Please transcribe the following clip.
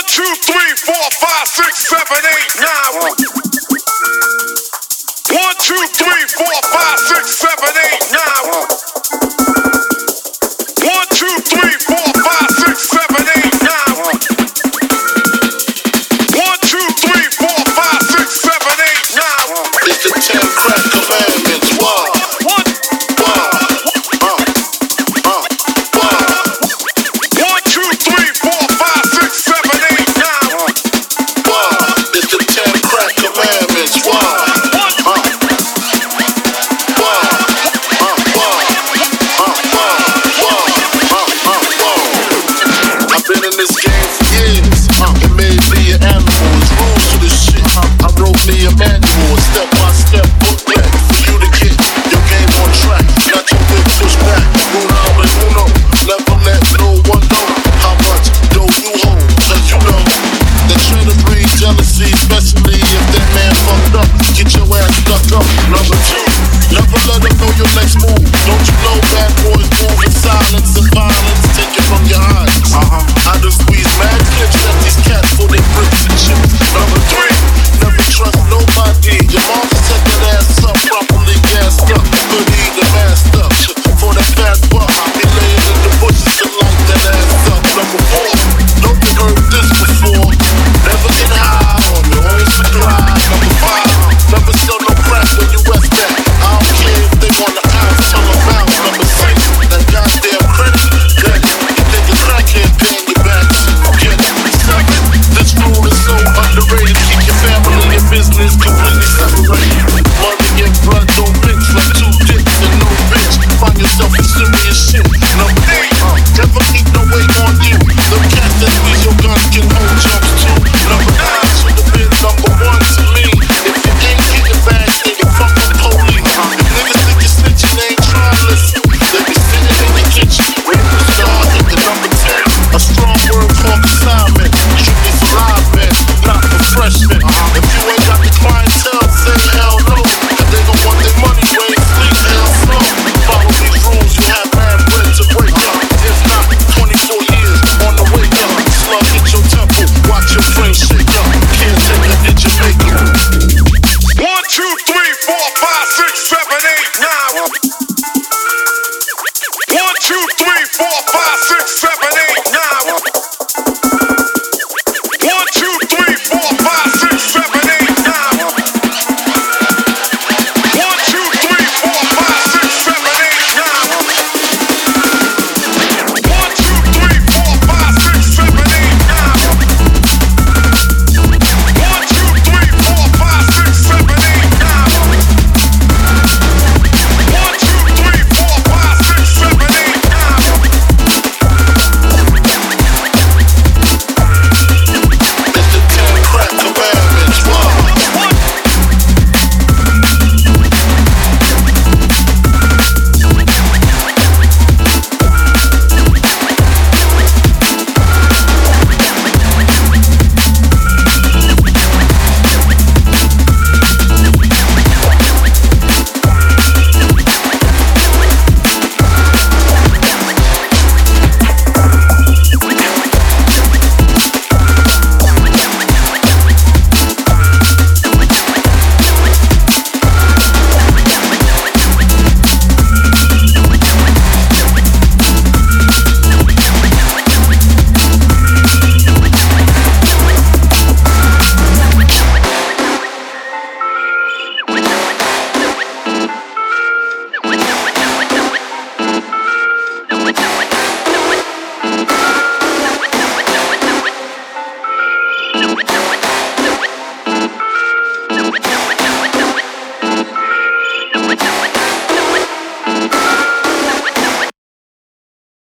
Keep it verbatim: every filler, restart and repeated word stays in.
One, two, three, four, five, six, seven, eight, nine. One, two, three, four, five, six, seven, eight, nine. One, two, three, four, five, six, seven, eight, nine. One, two, three, four, five, six, seven, eight, nine. It's the ten crack commandments. One. One. Watch your friends shake up.